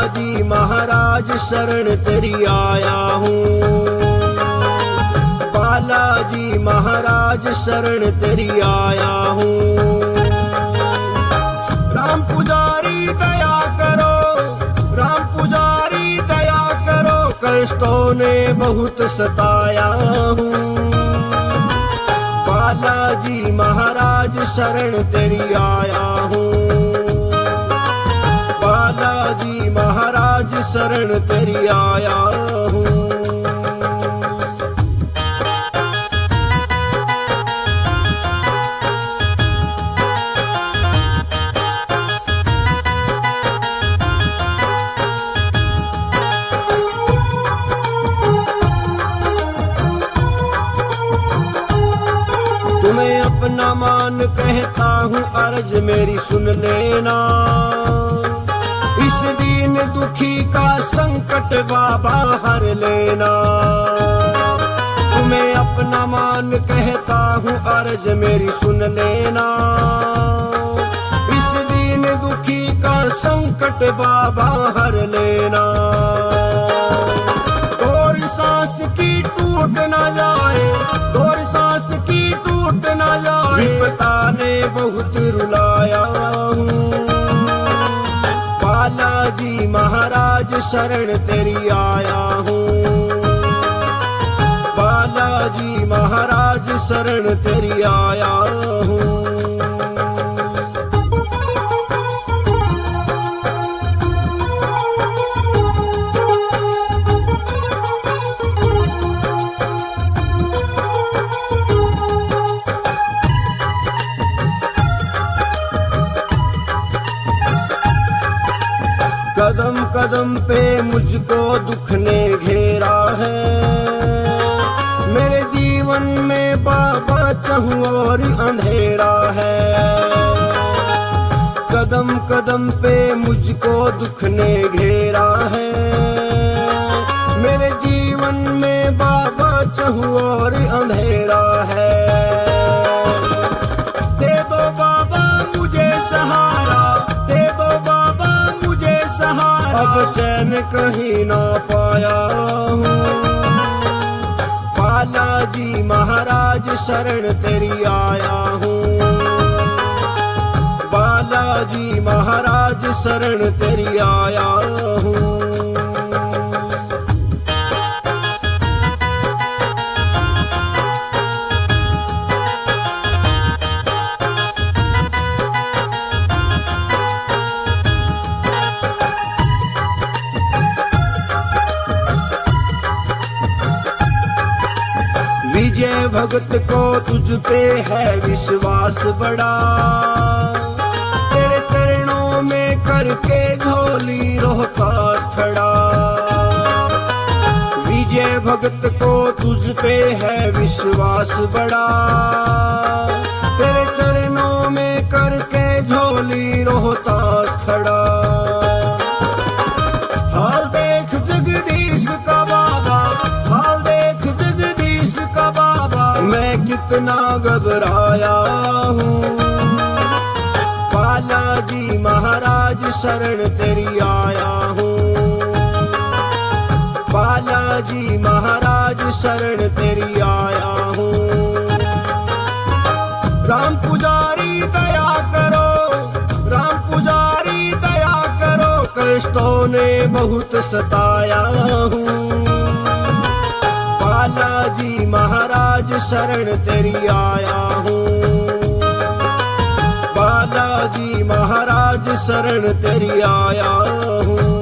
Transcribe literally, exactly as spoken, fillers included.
बालाजी महाराज शरण तेरी आया हूँ, बालाजी महाराज शरण तेरी आया हूँ। राम पुजारी दया करो, राम पुजारी दया करो, कष्टों ने बहुत सताया हूँ। बालाजी महाराज शरण तेरी आया हूँ, बालाजी महाराज शरण तेरी आया हूँ। तुम्हें अपना मान कहता हूँ, अर्ज मेरी सुन लेना। इस दीन दुखी का संकट बाबा हर लेना। तुम्हें अपना मान कहता हूँ, अर्ज मेरी सुन लेना। इस दीन दुखी का संकट बाबा हर लेना। और सांस की टूट न जाए, और सांस की टूट न जाए, विपता ने बहुत रुलाया हूँ। बालाजी महाराज शरण तेरी आया हूँ, बालाजी महाराज शरण तेरी आया हूँ। कदम कदम पे मुझको दुख ने घेरा है, मेरे जीवन में बाबा चाहूं और अंधेरा है। कदम कदम पे मुझको दुख ने घेरा है, मेरे जीवन में बाबा चाहूं और अंधेरा है। दे दो बाबा मुझे सहारा, दे दो बाबा सहारा, अब चैन कहीं ना पाया हूँ। बालाजी महाराज शरण तेरी आया हूँ, बालाजी महाराज शरण तेरी आया हूँ। विजय भगत को तुझ पे है विश्वास बड़ा, तेरे चरणों में करके झोली रोहतास खड़ा। विजय भगत को तुझ पे है विश्वास बड़ा, तेरे चरणों में करके झोली रोहतास खड़ा। हाल देख जगदीश का बाबा, हाल देख जगदीश का बाबा, मैं कितना घबराया हूँ। बालाजी महाराज शरण तेरी आया हूँ, बालाजी महाराज शरण तेरी आया हूँ। राम पुजारी दया करो, राम पुजारी दया करो, कष्टों ने बहुत सताया हूँ। बालाजी महाराज शरण तेरी आया हूँ, बालाजी महाराज शरण तेरी आया हूँ।